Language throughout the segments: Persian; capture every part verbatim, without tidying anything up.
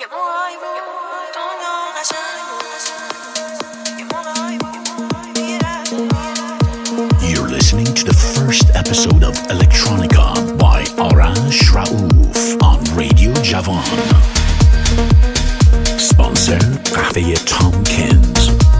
You're listening to the first episode of Electronica by Arash Raouf on Radio Javan. Sponsor Cafe Tompkins.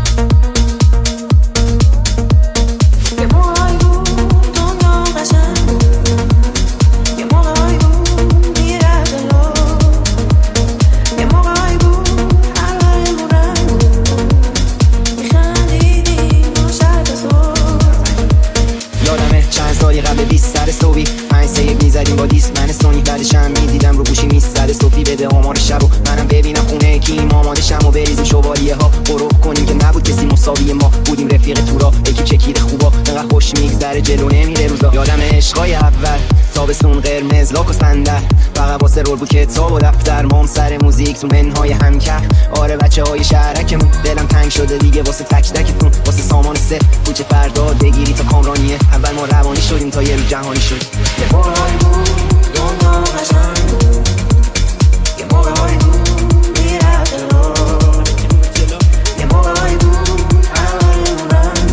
قبل بیست سر صبحی پنج سه یک میزدیم با دیست من سونی بعدشم میدیدم رو گوشی میستد صوفی بده آمار شب و منم ببینم خونه کیم آماده شم و بریزیم شوالیه ها قروب کنیم که نبود کسی مساوی ما بودیم رفیق تورا یکی چکید خوبا انقدر خوش میگذره جلو نمیره روزا یادم عشقای اول تابستون قرمز لاک و صندل فقط واسه رول بود کتاب و دفتر مام سر موزیک تو منهای همکر آره بچه های شهرکمون دلم تنگ شده دیگه واسه تک تکتون واسه سامان سه کوچه فرداد بگیری تا کامرانیه اول ما روانی شدیم تا یه رو جهانی شد یه موقعی بود دنیا قشنگ بود یه موقعی بود میرفت جلو یه موقعی بود اولمونم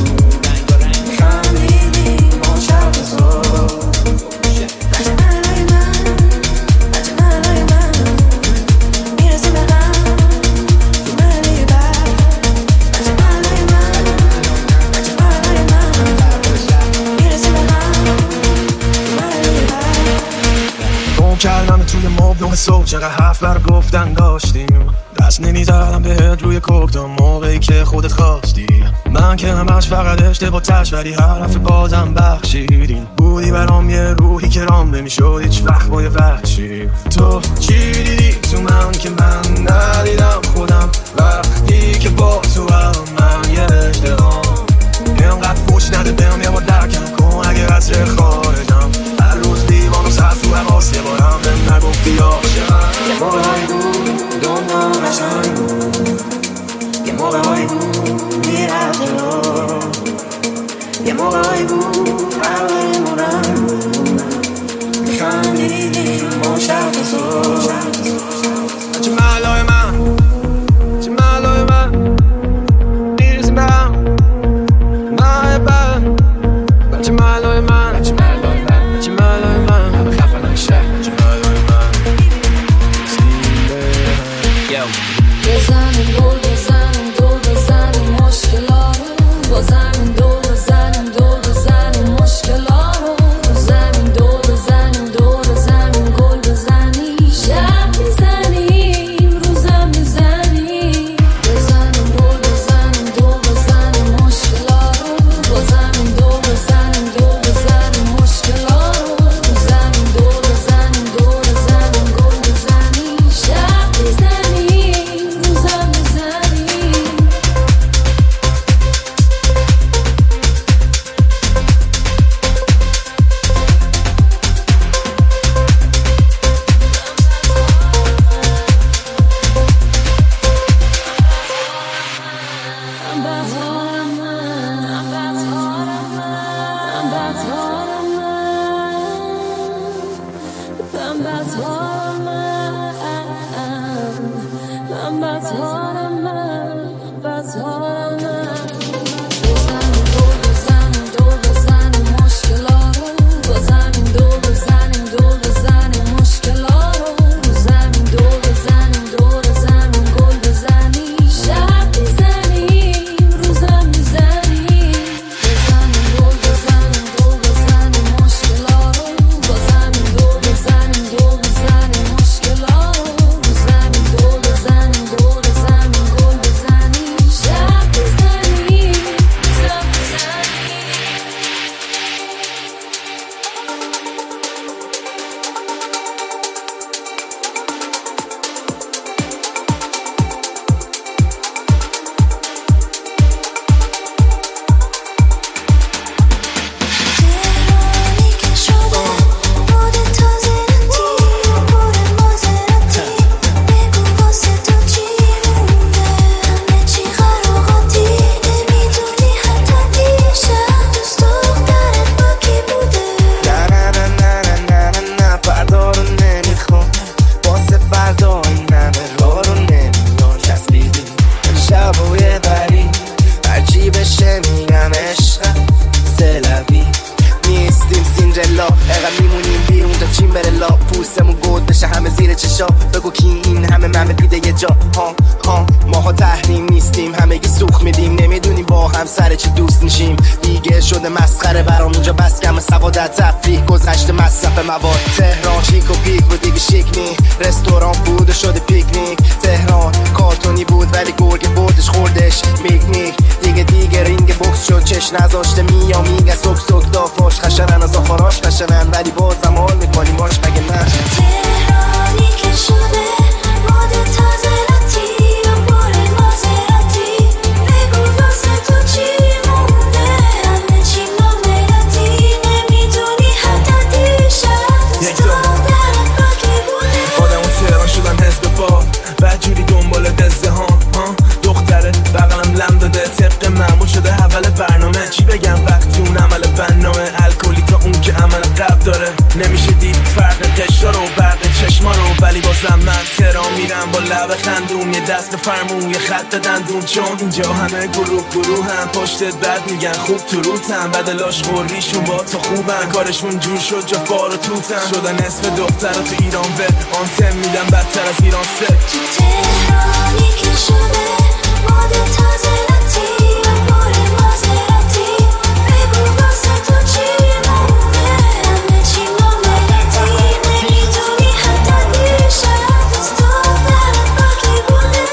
میخندیدیم ما شب و صبح بچه ملای من بچه ملای من میرسیم به هم تو ملی بر بچه ملای من بچه ملای من میرسیم به هم تو ملی بر گم کردم توی مبلغ صبح چقدر حرف بر گفتن داشتیم دست نمیزدم بهت روی کوک تا موقعی که خودت خواستی من که همش فقط اشتباهش ولی حرف بازم بخشیدین بودی برام یه روحی که رام نمیشد هیچ وقت با یه وحشی تو چی دیدی تو من که من ندیدم خودم وقتی که با تو هم من یه اشتغام اینقدر فوش نده بهم یه بار درکم کن اگه از چه خارجم هر روز دیوان و سرد تو حواس یه بارم بهم نگفتی عاشقم یه موقعی بود دنیا قشنگ بود یه موقعی بود میرفت جلو یه موقعی بود اولمونم میخندیدیم ما شب و صبح چه ملای من چه ملای من نیستیم، همگی سوخ میدیم، نمیدونیم با هم سر چه دوست میشیم. دیگه شده مسخره برام اینجا، بس کم سوادت تفریح گذشته مصرف مواد. تهران شیک و پیک بود دیگه شیک نی، رستوران بود و شده پیکنیک. تهران کارتونی بود ولی گرگ بردش خوردش میکنیک. دیگه دیگه رینگ بوکس شد چش نذاشته میا میگه سک سک دافاش. خشنن از آخراش خشنن ولی بازم حال میکنیم باش مگه نه. تهرانی که شده ماد تازه لاتی و پر مازراتی. بگو واسه تو چی مونده، همه چی ماملاتی. نمیدونی حتی دیشب دوستان درت باکی بوده. آدم و تهران شدن حزب بار، بدجوری دنبال دزده ها. دختره بغلم لم داده طبق معمول شده اول برنامه. چی بگم وقتی اون عمل بنامه، الکلی تا اون که عمل قبل داره. نمیشه دید فرق قشا رو برق چشما رو، ولی بازم من تهران میرم با لب خندون. یه دست فرمون یه خط دندون، چون اینجا همه گروه گروه هم پشتت بد میگن خوب تو روتن. بدلاش خوریشون با تو خوبن، کارشون جور شد جا فار و توتن. شدن اسم دختر تو ایران به آنتن میدن بدتر از ایران سه. تو تهرانی که شده ماد تازه لاتی و پر مازراتی. بگو واسه تو چی مونده، همه چی ماملاتی. نمیدونی حتی دیشب دوستان درت باکی بوده.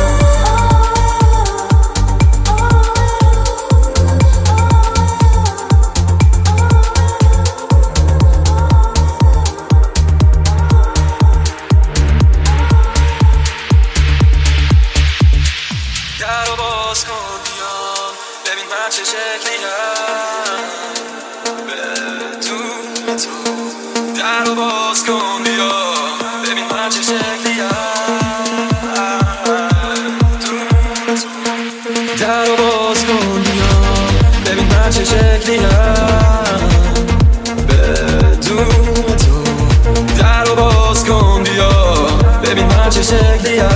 در و باز کن بیام ببین من چه شکلیم بدون تو. در و باز کن بیام ببین من چه شکلیم بدون تو. در و باز کن بیام ببین من چه شکلیم بدون تو. در و باز کن بیام ببین من چه شکلیم.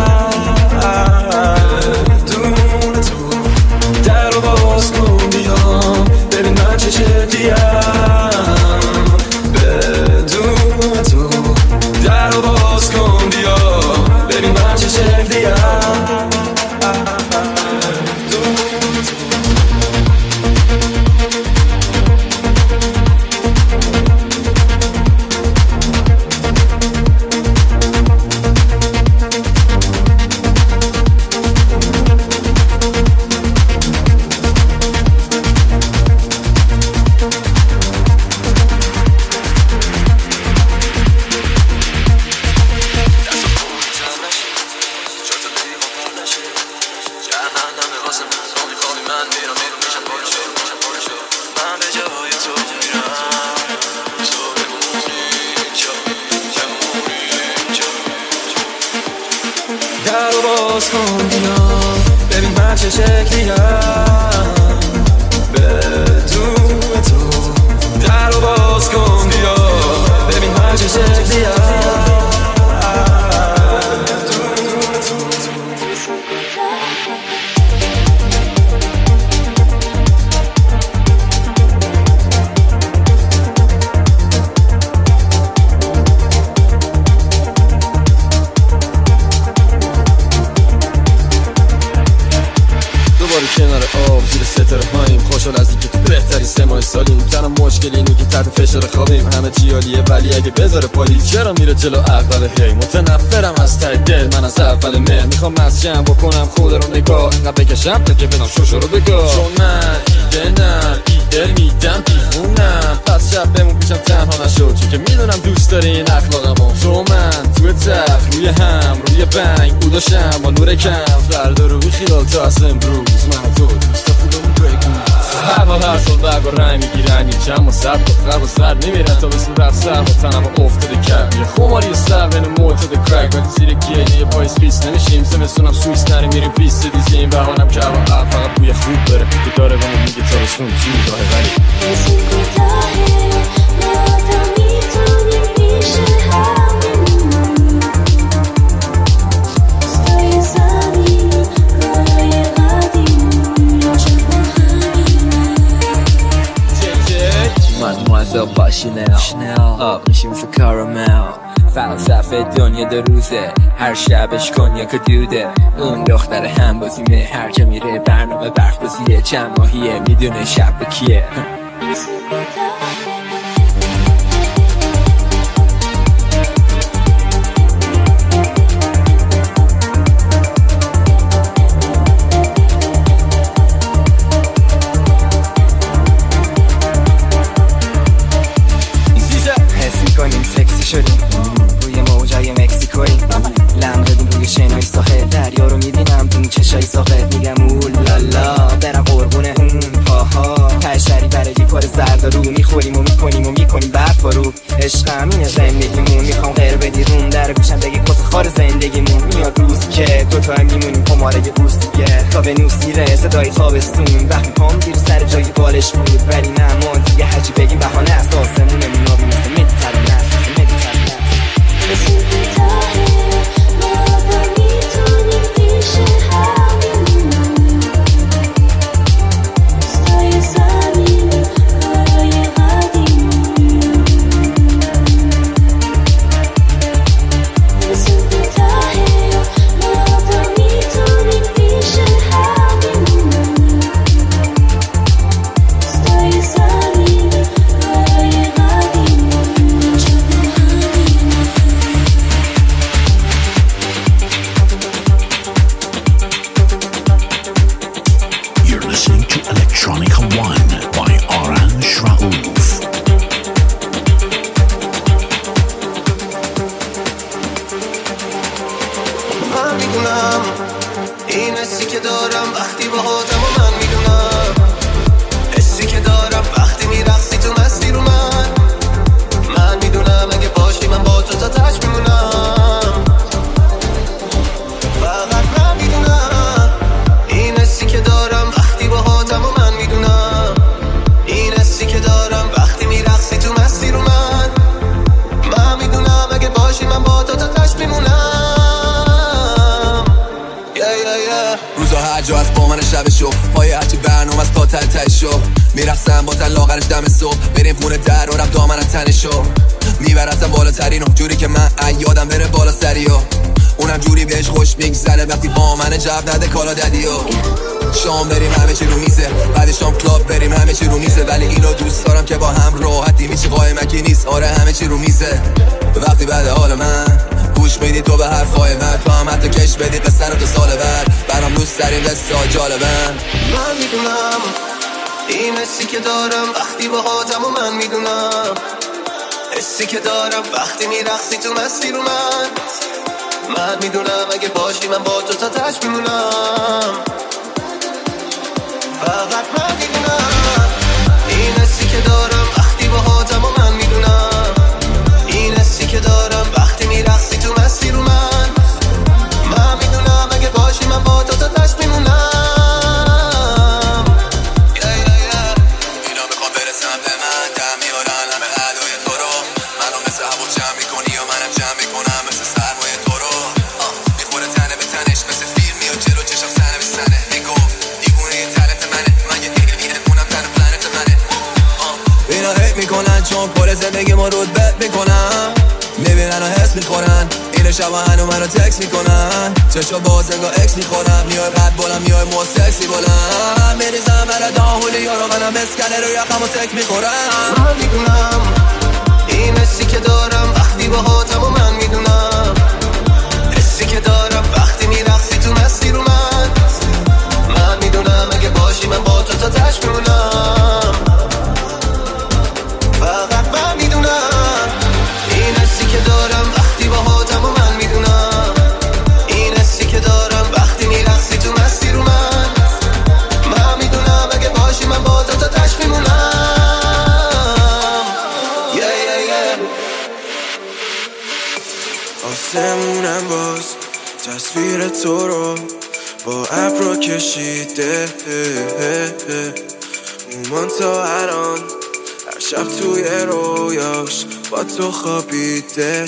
در رو باز کن بیام ببین من چه شکلیم بدون تو. در رو باز کن بیام ببین من چه شکلیم بدون تو. در رو باز کن بیام ببین من چه شکلیم بدون تو. در رو باز کن بیام ببین من چه شکلیم بدون تو. دوباره کنار آب زیر ستاره هاییم، خوشحال از اینکه تو بهتری سه ماه سالیم. تنها مشکل اینه که تحت فشار خوابیم، همه چی عالیه ولی اگه بذاره پالیز چرا میره جلو اول. هی متنفرم از ته دل من از اول مهر، میخوام از جمع بکنم خود رو نگاه اینقدر بکشم تا که بدم شوشو رو بگاه. چون من ایده نم ایده میدم دیوونم، پس شب بمون پیشم تنها نشد چون که میدونم دوست داری این اخلاقمو. تو من توی تخت روی هم روی بنگ بوداشم با نور کم، فردا رو بی خیال تا از امروز من تو دوست تا پولمون بگو. هوا هر سال برگ و رنگ میگیرن این چند و صد با خرب و سر نمیرن تا به صورت سر با تنم افتاده کرد. یه خماری سر بین معتاد کرک ولی زیر گیلی یه پایز پیس نمیشیم. زمستونم سویس نری میریم پیس دیزی این بهانم که هوا فقط بوی خوب داره که داره و میگه تارستون چی میگاهه ولی اسم کوتاهه نه آدم میتونیم پیشه همون استای زمین گاهی قدیم عاشق با همینه. Mademoiselle by Chanel, Chanel. Up, she was a caramel. فلسفه دنیا دو روزه، هر شبش کنیاک دوده. اون دختر همبازیمه، هر جا میره برنامه برفبازیه. چند ماهیه میدونه شب به کیه. شدیم روی موجای مکسیکویی، لم بدیم روی شنای ساحل. دریا رو میبینم تو چشای ساقه، میگم اولالا برم قربونه اون پاها. پشری برگی پر زرد رو میخوریم و میکنیم و میکنیم برف رو. عشق همینه زندگیمون، میخوام غیر بدی روم در گوشم بگی کس خار زندگیمون. میاد روز که دوتا میمونیم قماره بوستیه تا به نوس میره صدای تابستون. وقتی پام گیر سر جای بالش بود، ولی نه ما دیگه هرچی بگیم بهانه است. آسمونمون آبی مثل مدیترانه است. مثل بهتره مادر میتونیم پیش همینمون. استای زمین کارای قدیمون. مثل بهتره مادر میتونیم پیش همینمون. استای زمین کارای قدیمون. You're listening to Electronica One by Arash Raouf. من میدونم این حسی که دارم وقتی باهاتم و من میدونم حسی که دارم وقتی میرقصی تو مستی رو من. من میدونم اگه باشی من با تو تا تش میمونم. فقط من میدونم این حسی که دارم وقتی باهاتم و من میدونم. این حسی که دارم وقتی میرقصی تو مستی رو من. من میدونم اگه باشی من با تو تا تش میمونم. روزا هر جا از با من شب شو پای هرچی برنامه از تا تل تل شو. میرقصم با تن لاغرش دم صبح، بریم خونه در و رب دامنم تنشو. میبرزم بالا ترینو جوری که من یادم بره بالا سریو. اونم جوری بهش خوش میگذره وقتی با من جواب نده کالا ددیو. شام بریم همه چی رو میزه، بعد شام کلاب بریم همه چی رو میزه. ولی اینو دوست دارم که با هم راحتی میشه قایمکی نیست. آره همه چی رو میزه. وقتی بعد حال من گوش میدی تو به حرفای من، تو هم حتی کش بدی قصه رو تو سال بعد برام دوست داریم قصه ها جالبن. من میدونم این حسی که دارم وقتی باهاتم و من میدونم. حسی که دارم وقتی میرقصی تو مستی رو من. من میدونم اگه باشی من با تو تا تش میمونم. فقط من میدونم این حسی که دارم وقتی باهاتم و من میدونم. این حسی که دارم وقتی میرقصی تو مستی رو من. من میدونم اگه باشی من با تو تا تش میمونم. اینا میخوام برسم به من، دم میارن همه ادای تو رو. منو مثل حواس جمع میکنی و منم جمع میکنم مثل سرمایه تو رو. میخوره تنه به تنش مثل فیلم میاد جلو چشم سنه به سنه. میگفت دیوونه یه تلت منه، من یه دیگه اونم تن پلنت منه. اینا هیت میکنن چون پر زندگی ما رود بد میکنم. میبینن و حس میخورن این شبا هنو منو تکس میکنن. چشا باز انگاه اکس میخورم، میای قد بولم میای مو سکسی بولم. میریزم برا داهولی ها رو منم اسکنه رو یخم و سک میخورم. من میدونم این حسی که دارم وقتی باهاتم و من میدونم. حسی که دارم وقتی میرقصی تو مستی رو من. من میدونم اگه باشی من با تو تا تش میمونم. فقط من میدونم این حسی که دارم وقتی باهاتم و من میدونم. این حسی که دارم وقتی میرقصی تو مستی رو من. من میدونم اگه باشی من با تو تا تش میمونم. آسمونم باز تصویر تو رو با ابرو کشیده. مومان تا الان هر شب توی رویاش با تو خوابیده.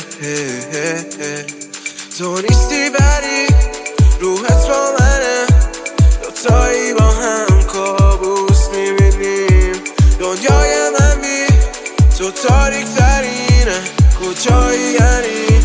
تو نیستی بری روحت با منه، دوتایی با هم کابوس میبینیم. دنیای من بی تو تاریک ترینه، کجایی یعنی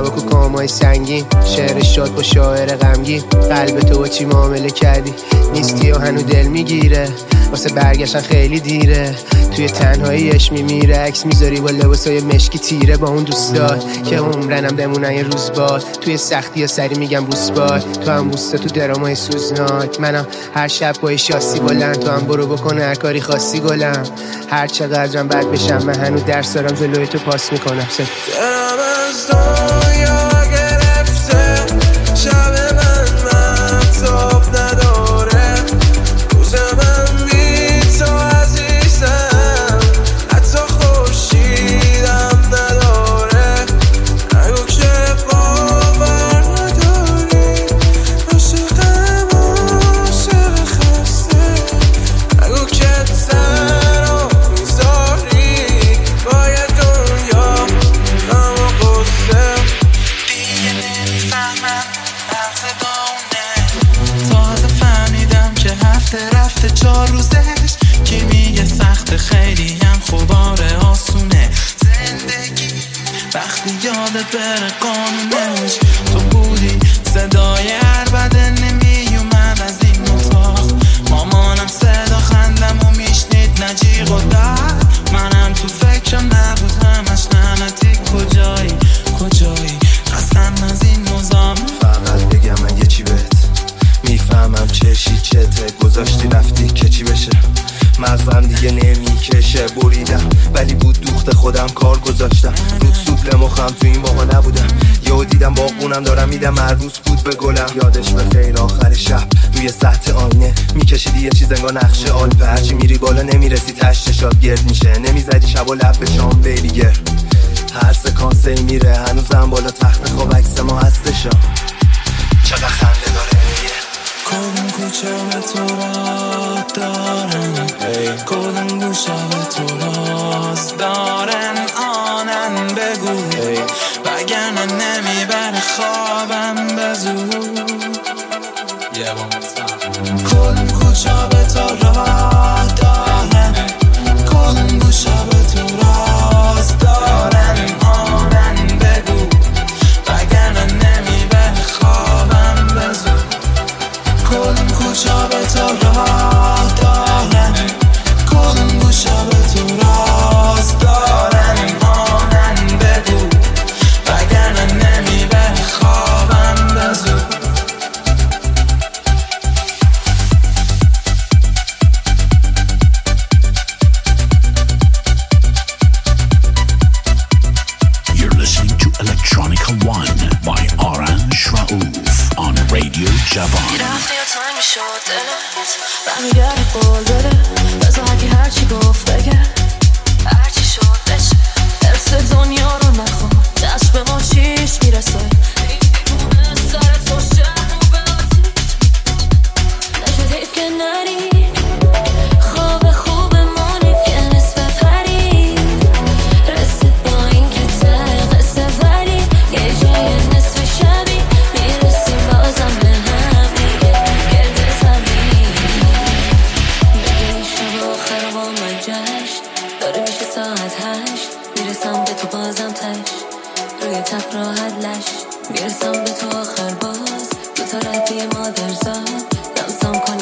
سبک و کامای سنگین، شعر شاد با شاعر غمگین. قلب تو با چی معامله کردی؟ نیستی و هنو دل میگیره، واسه برگشتن خیلی دیره. توی تنهاییش میمیره، عکس میذاری با لباسای مشکی تیره با اون دوستات که عمرنم بمونن یه روز باد. توی سختی یا سری میگم روزباد، تو هم بوستا تو درامای سوزناک. منم هر شب با شاسی بلند، تو هم برو بکنه هر کاری خاصی گلم. هر چقدرم بد بشم من هنو درس دارم جلوی تو پاس میکنم. سه دلم از دنیا گرفته، شب من مهتاب نداره، روز من بی تو عزیزم، حتی خورشیدم نداره. نگو که باور نداری، عاشقم عاشق خسته. نگو که تنها میذاری باید دنیا غم و غصه. دیگه نمیفهمم مغز داونه، تازه فهمیدم که هفته رفته چهار روزش. کی میگه سخت خیلی هم خوباره آسونه زندگی وقتی یادت بره قانونش. تو بودی صدای عربده نمیومد از این اتاق، مامانم صدا خندم و میشنید نجیغ و درد. منم تو فکرم نبود همش ننتی کجایی کجایی قسم از این نظام. فقط بگم من یه چی بهت میفهمم چشی چته، گذاشتی رفتی که چی بشه. مغزم دیگه نمیکشه، بریدم ولی بود دوخت خودم کار گذاشتم. رود سوبل مخم تو این واقعا نبودم، یهو دیدم باغونم دارم میدم مربوط بود به گلم. یادش به خیر آخر شب روی سطح آینه میکشیدی یه چیز انگار نقشه آلپه. هرچی میری بالا نمیرسی تشت شاد گرد میشه، نمیزدی شب و لب به شام بیلیگر. هر سکانسه میره هنوزم بالا تخت خواب عکس ما هستشا. چقدر خنده داره میگه کدوم کوچه به تو راه دارن، کدوم گوشه به تو راز دارن. آنن بگو وگرنه نمیبره خوابم به زور. کدوم کوچه به تو راه دارن، کدوم گوشه به تو راز دارن. آنن بگو وگرنه نمیبره خوابم به زور. کدوم کوچه به تو راه دارن، کدوم گوشه به تو راز دارن. آنن بگو وگرنه نمیبره خوابم به زور. You're listening to Electronica One by Orange Raouf on Radio Javan. رفتی یا تنگ شد دلت برمیگرده قول بده، بذار هرکی هرچی گفت بگه، هرچی شد بشه. حرس دنیا رو نخون، دست به ما چیش میرسه. دیونه سر تو شهر رو به آتیش نشد حیف که نری، خواب خوب مونید که نصف پرید. رسید با این که ته قصه ولی یه جای نصف شبی میرسیم بازم به هم دیگه گرد زمین. میگه شب آخر با من جشن داره میشه ساعت هشت، میرسم به تو بازم تش روی تخت راحت لش. میرسم به تو آخر باز دو تا ردی مادرزاد لمسم کن